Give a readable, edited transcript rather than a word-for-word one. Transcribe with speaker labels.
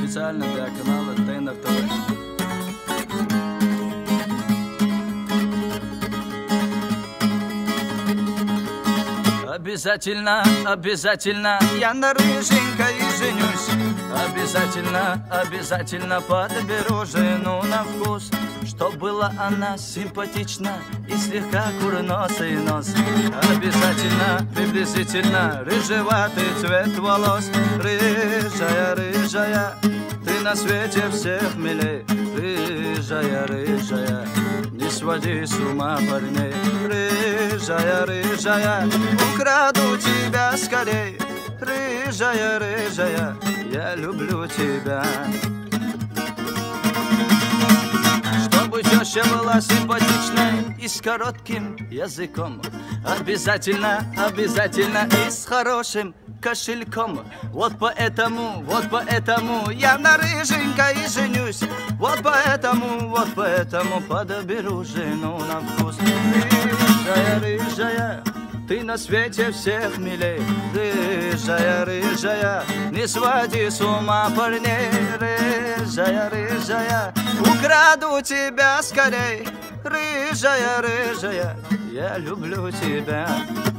Speaker 1: специально для канала Тенор ТВ. Обязательно, обязательно я на рыженькой женюсь. Обязательно, обязательно подберу жену на вкус, чтоб была она симпатична и слегка курносый нос. Обязательно, приблизительно рыжеватый цвет волос. Рыжая, рыжая, ты на свете всех милей. Рыжая, рыжая, не своди с ума парней. Рыжая, рыжая, украду тебя скорей. Рыжая, рыжая, я люблю тебя. Чтобы теща была симпатичной и с коротким языком. Обязательно, обязательно и с хорошим кошельком. Вот поэтому я на рыженькой женюсь. Вот поэтому подберу жену на вкус. Рыжая, рыжая, ты на свете всех милей. Рыжая, рыжая, не своди с ума парней. Рыжая, рыжая, украду тебя скорей. Рыжая, рыжая, я люблю тебя.